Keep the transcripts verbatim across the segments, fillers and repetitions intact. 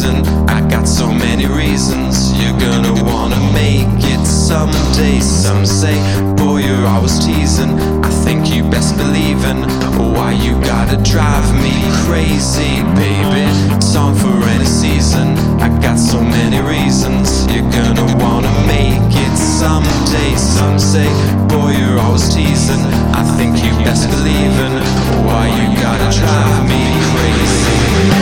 teasing. I got so many reasons. You're gonna wanna make it someday. Some say, boy, you're always teasing. I think you best believin'. Why you gotta drive me crazy, baby? Song for any season. I got so many reasons. You're gonna wanna make it someday. Some say, boy, you're always teasing. I think you best believin'. Why you gotta drive me crazy?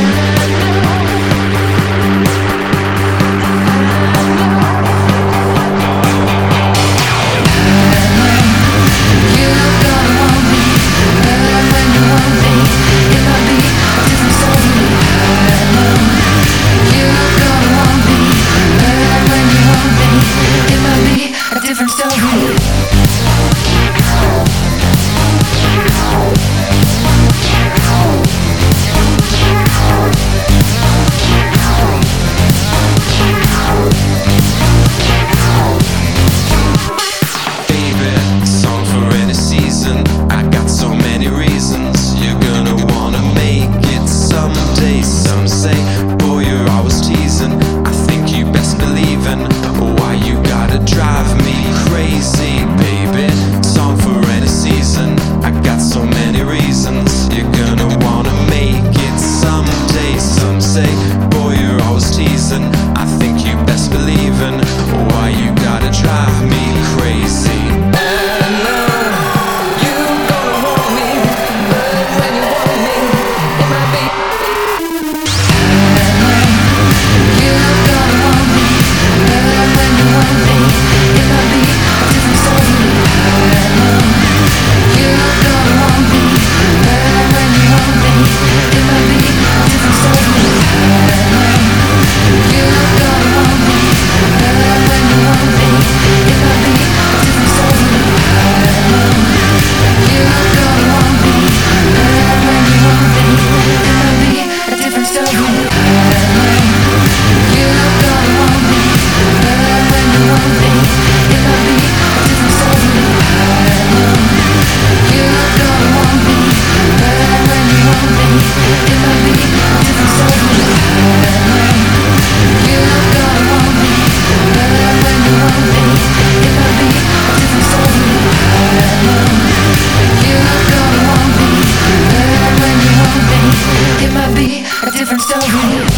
Different story. Some say, boy, you're always teasing. I think you best believin'. Why you gotta drive me crazy, baby? Song for any season. I got so many reasons. You're gonna wanna make it someday. Some say, boy, you're always teasing. I think you best believin'. Why you gotta drive me crazy? A different story.